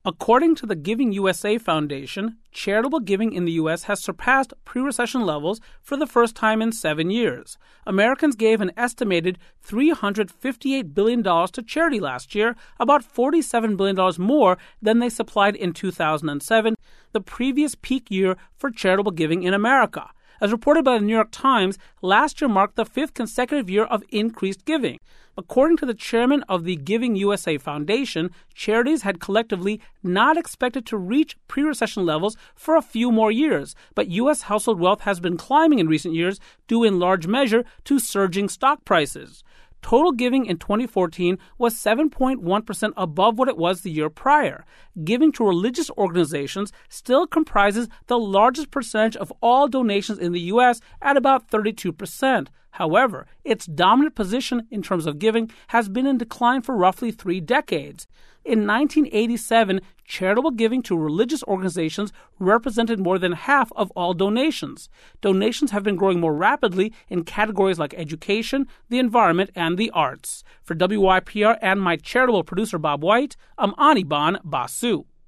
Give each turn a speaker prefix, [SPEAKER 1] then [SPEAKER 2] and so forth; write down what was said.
[SPEAKER 1] According to the Giving USA Foundation, charitable giving in the U.S. has surpassed pre-recession levels for the first time in 7 years. Americans gave an estimated $358 billion to charity last year, about $47 billion more than they supplied in 2007, the previous peak year for charitable giving in America. As reported by the New York Times, last year marked the 5th consecutive year of increased giving. According to the chairman of the Giving USA Foundation, charities had collectively not expected to reach pre-recession levels for a few more years, but U.S. household wealth has been climbing in recent years due in large measure to surging stock prices. Total giving in 2014 was 7.1% above what it was the year prior. Giving to religious organizations still comprises the largest percentage of all donations in the U.S. at about 32%. However, its dominant position in terms of giving has been in decline for roughly 3 decades. In 1987, charitable giving to religious organizations represented more than half of all donations. Donations have been growing more rapidly in categories like education, the environment, and the arts. For WYPR and my charitable producer Bob White, I'm Anirban Basu.